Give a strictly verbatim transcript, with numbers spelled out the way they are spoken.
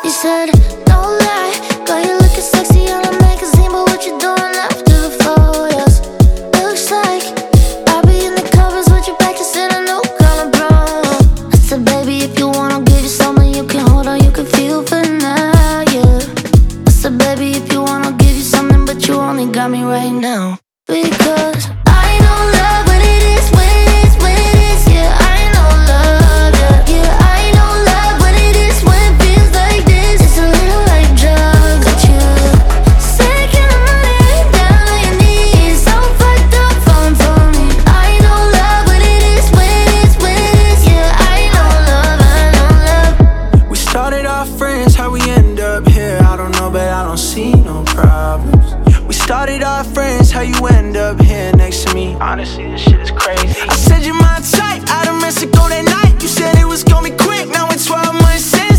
You said, don't lie, girl, you looking sexy on a magazine, but what you doing after the photos? Looks like I'll be in the covers with you practicing a new color brown. I said, baby, if you want, I'll give you something you can hold on, you can feel for now, yeah. I said, baby, if you want, I'll give you something, but you only got me right now. Because I know love what it is, when it is, when it is, yeah. I know love, yeah, yeah. I know love what it is, when it feels like this. It's a little like drugs, but you second of money, down on your knees, so fucked up, falling for me. I know love what it is, when it is, when it is, yeah. I know love, I know love. We started off friends, how we end up here, I don't know, but I don't see no problems. We started off friends, how you end up here next to me? Honestly, this shit is crazy. I said you're my type, out of Mexico that night. You said it was gonna be quick, now it's twelve months in.